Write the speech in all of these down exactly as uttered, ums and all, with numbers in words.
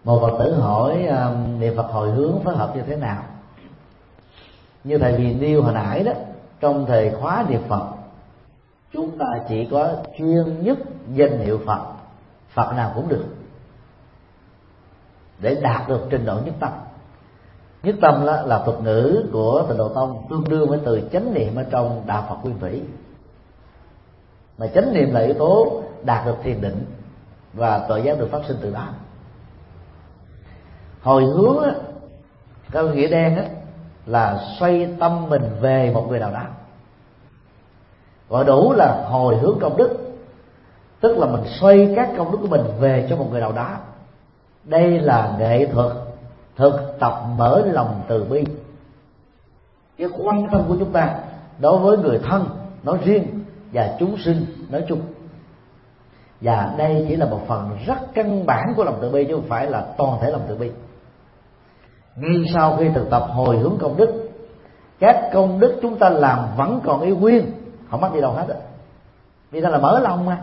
Một Phật tử hỏi uh, niệm Phật hồi hướng phối hợp như thế nào? Như thầy vì nêu hồi nãy đó, trong thời khóa niệm Phật chúng ta chỉ có chuyên nhất danh hiệu Phật, Phật nào cũng được, để đạt được trình độ nhất tâm. Nhất tâm là, là thuật ngữ của Tịnh Độ Tông, tương đương với từ chánh niệm ở trong đạo Phật Nguyên Thủy. Mà chánh niệm là yếu tố đạt được thiền định và tội giác được phát sinh từ đó. Hồi hướng á, theo nghĩa đen á, là xoay tâm mình về một người nào đó. Gọi đủ là hồi hướng công đức, tức là mình xoay các công đức của mình về cho một người nào đó. Đây là nghệ thuật thực tập mở lòng từ bi. Cái quan tâm của chúng ta đối với người thân nói riêng và chúng sinh nói chung. Và đây chỉ là một phần rất căn bản của lòng từ bi, chứ không phải là toàn thể lòng từ bi. Ngay sau khi thực tập hồi hướng công đức, các công đức chúng ta làm vẫn còn y nguyên, không mất đi đâu hết á. Vì đó là mở lòng mà.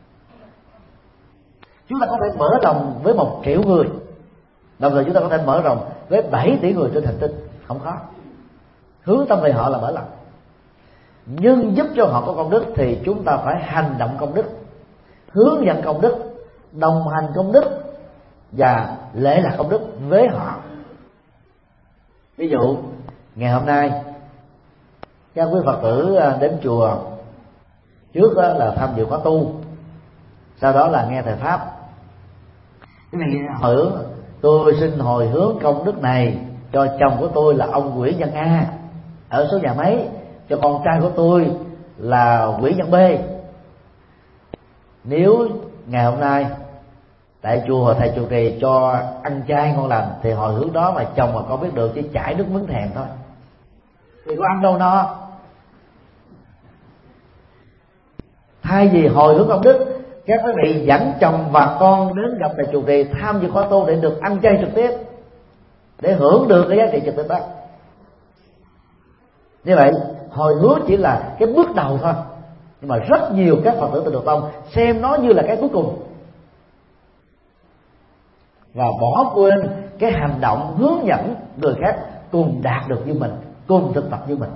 Chúng ta có thể mở lòng với một triệu người, đồng thời chúng ta có thể mở lòng với bảy tỷ người trên hành tinh, không khó. Hướng tâm về họ là mở lòng. Nhưng giúp cho họ có công đức thì chúng ta phải hành động công đức, hướng dẫn công đức, đồng hành công đức và lễ lạc công đức với họ. Ví dụ ngày hôm nay các quý Phật tử đến chùa, trước là tham dự khóa tu, sau đó là nghe thầy pháp. Cái này hồi hướng, tôi xin hồi hướng công đức này cho chồng của tôi là ông Nguyễn Văn A ở số nhà mấy, cho con trai của tôi là Nguyễn Văn B. Nếu ngày hôm nay tại chùa thầy trụ trì cho ăn chay ngon lành thì hồi hướng đó mà chồng mà con biết được chỉ chảy nước miếng thèm thôi, vì có ăn đâu no. Thay vì hồi hướng công đức, các quý vị dẫn chồng và con đến gặp thầy trụ trì tham dự khóa tu để được ăn chay trực tiếp, để hưởng được cái giá trị trực tiếp đó. Như vậy hồi hướng chỉ là cái bước đầu thôi, nhưng mà rất nhiều các Phật tử Tịnh Độ Tông xem nó như là cái cuối cùng, và bỏ quên cái hành động hướng dẫn người khác cùng đạt được như mình, cùng thực tập như mình.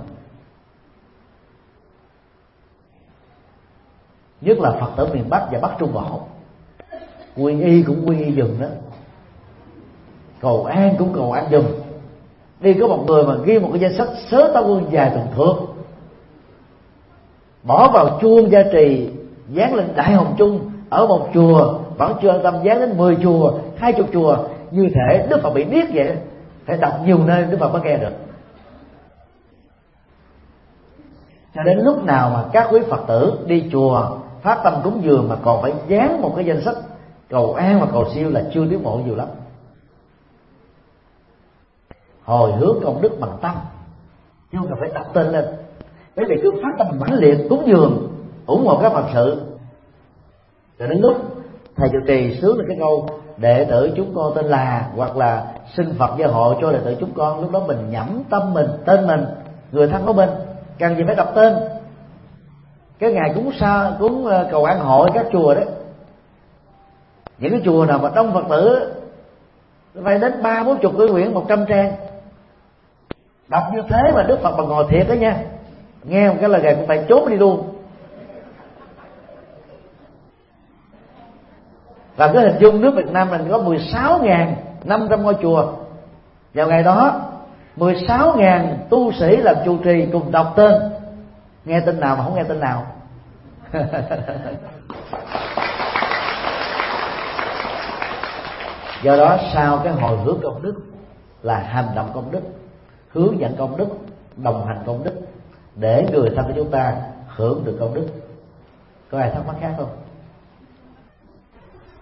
Nhất là Phật tử miền Bắc và Bắc Trung Bộ, quy y cũng quy y dùm đó, cầu an cũng cầu an dùm. Đi có một người mà ghi một cái danh sách sớ táo quân dài từng thước, bỏ vào chuông gia trì dán lên đại hồng chung ở một chùa, vẫn chưa an tâm dán đến mười chùa, hai chục chùa, như thể Đức Phật bị điếc vậy, phải đọc nhiều nơi Đức Phật mới nghe được. Cho đến lúc nào mà các quý Phật tử đi chùa phát tâm cúng dường mà còn phải dán một cái danh sách cầu an và cầu siêu là chưa tiến bộ nhiều lắm. Hồi hướng công đức bằng tâm, chứ không cần phải đặt tên lên. Bởi vì cứ phát tâm mãnh liệt cúng dường ủng hộ các Phật sự, rồi đến lúc thầy trụ trì sướng được cái câu đệ tử chúng con tên là, hoặc là xin Phật gia hộ cho đệ tử chúng con, lúc đó mình nhẩm tâm mình, tên mình, người thân của mình, cần gì phải đọc tên. Cái ngày cúng sa cúng cầu an hội các chùa đấy, những cái chùa nào mà đông Phật tử phải đến ba bốn chục cái quyển một trăm trang, đọc như thế mà Đức Phật mà ngồi thiệt đó nha, nghe một cái lời gà cũng phải trốn đi luôn. Và cái hình dung nước Việt Nam mình có mười sáu nghìn năm trăm ngôi chùa. Vào ngày đó mười sáu nghìn tu sĩ làm trụ trì cùng đọc tên, nghe tên nào mà không nghe tên nào. Do đó sau cái hồi hướng công đức là hành động công đức, hướng dẫn công đức, đồng hành công đức, để người thân của chúng ta hưởng được công đức. Có ai thắc mắc khác không?